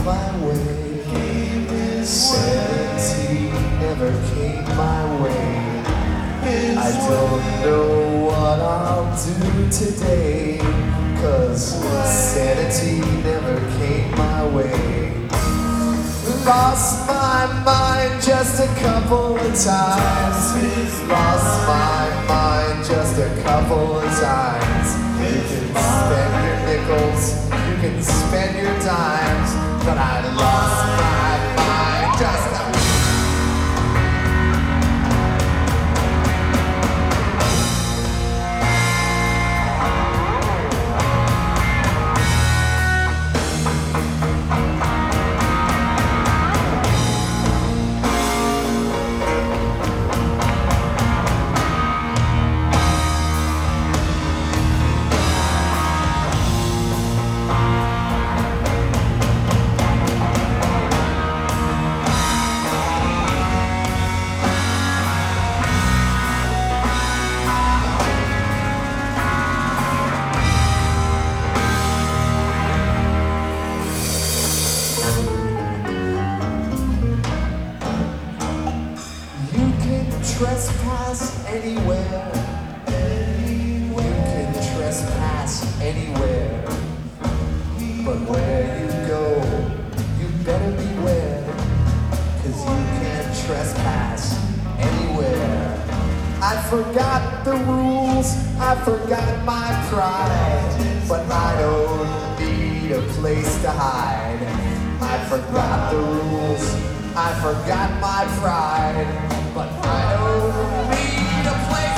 my way. Sanity never came my way. I don't know what I'll do today, 'cause sanity never came my way. Lost my mind just a couple of times. Lost my mind just a couple of times. You can spend your nickels, you can spend your dimes, but I lost my mind just a trespass anywhere. You can trespass anywhere. But where you go, you better beware, 'cause you can't trespass anywhere. I forgot the rules, I forgot my pride, but I don't need a place to hide. I forgot the rules, I forgot my pride, but I don't need a place.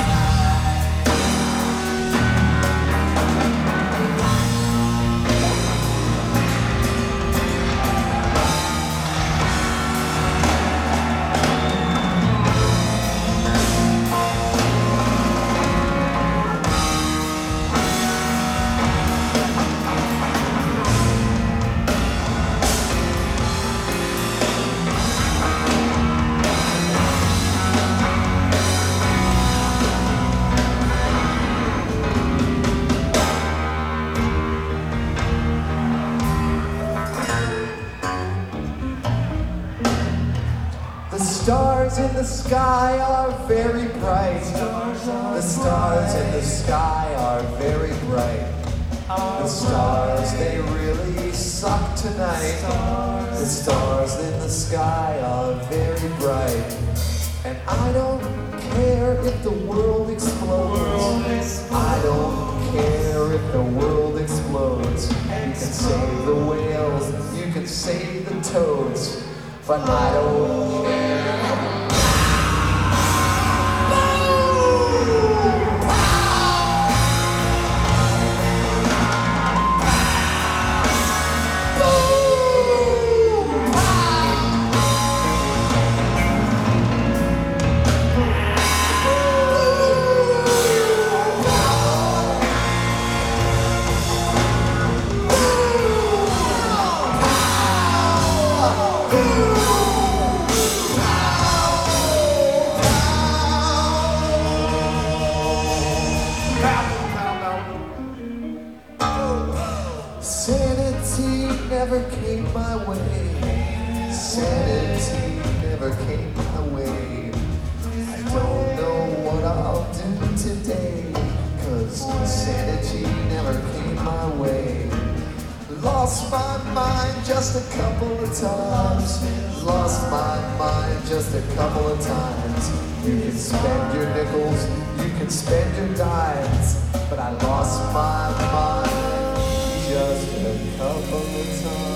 The stars in the sky are very bright. The stars in the sky are very bright. The stars, they really suck tonight. The stars in the sky are very bright. And I don't care if the world explodes. I don't care if the world explodes. You can save the whales, you can save the toads, but I don't care. Sanity never came my way. Sanity never came my way. I don't know what I'll do today, 'cause sanity never came my way. Lost my mind just a couple of times. Lost my mind just a couple of times. You can spend your nickels, you can spend your dimes, but I lost my mind just a couple of times.